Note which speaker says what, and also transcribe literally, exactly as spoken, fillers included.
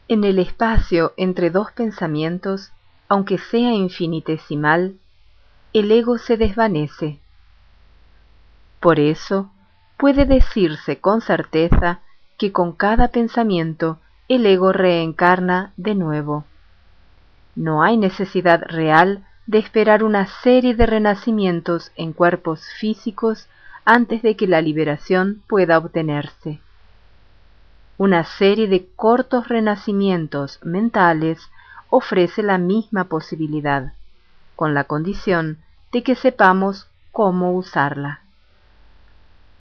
Speaker 1: En el espacio entre dos pensamientos, aunque sea infinitesimal, el ego se desvanece. Por eso, puede decirse con certeza que con cada pensamiento el ego reencarna de nuevo. No hay necesidad real de esperar una serie de renacimientos en cuerpos físicos antes de que la liberación pueda obtenerse. Una serie de cortos renacimientos mentales ofrece la misma posibilidad, con la condición de que sepamos cómo usarla.